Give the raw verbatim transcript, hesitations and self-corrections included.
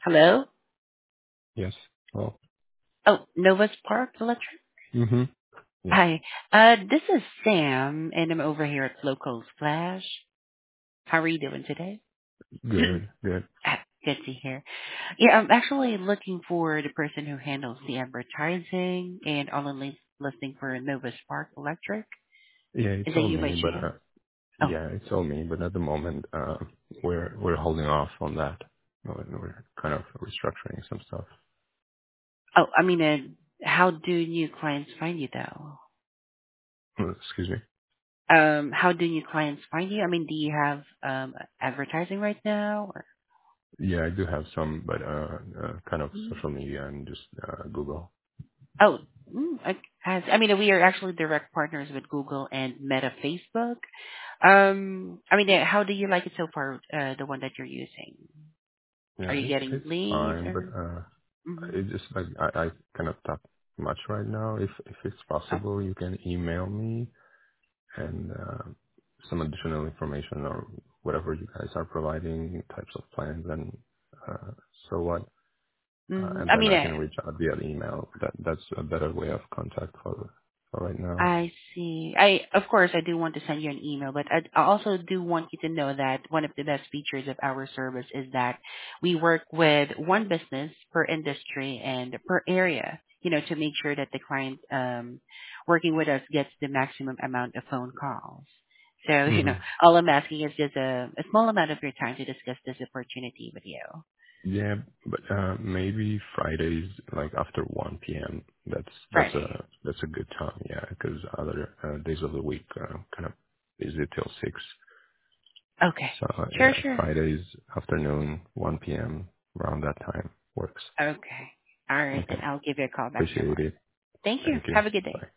Hello? Yes. Well. Oh, Novus Park Electric? Mm-hmm. Yeah. Hi. Uh, this is Sam, and I'm over here at Local Splash. How are you doing today? Good. Good. Ah, Good to hear. Yeah, I'm actually looking for the person who handles the advertising and online lis- listing for Novus Park Electric. Yeah, it's Is that all you by me, but chance? uh, Oh, yeah, it's all me. But at the moment, uh, we're we're holding off on that. We're we're kind of restructuring some stuff. oh, I mean, uh, how do new clients find you though? Uh, Excuse me. Um, how do new clients find you? I mean, do you have um advertising right now? Or? Yeah, I do have some, but uh, uh kind of social media and just uh, Google. Oh, mm, I, has, I mean, we are actually direct partners with Google and Meta Facebook. Um, I mean, uh, how do you like it so far, uh, the one that you're using? Are Yeah, you it's getting it's leads fine, but or? uh, Mm-hmm. it just like I I cannot talk much right now. If if it's Oh, possible, you can email me and uh, some additional information or whatever you guys are providing, types of plans and uh, so what, uh, mm, and I then mean, I uh, can reach out via email. That that's a better way of contact for for right now. I see. I, of course, I do want to send you an email, but I, I also do want you to know that one of the best features of our service is that we work with one business per industry and per area, you know, to make sure that the client um, working with us gets the maximum amount of phone calls. So, you hmm know, all I'm asking is just a, a small amount of your time to discuss this opportunity with you. Yeah, but uh, maybe Fridays like after one p m. That's that's Friday. a that's a good time. Yeah, because other uh, days of the week uh, kind of busy till six. Okay. So uh, Sure, yeah, sure. Fridays afternoon one p m around that time works. Okay. All right, then Okay. I'll give you a call back Appreciate tomorrow. it. Thank you. Thank you. Have a good day. Bye.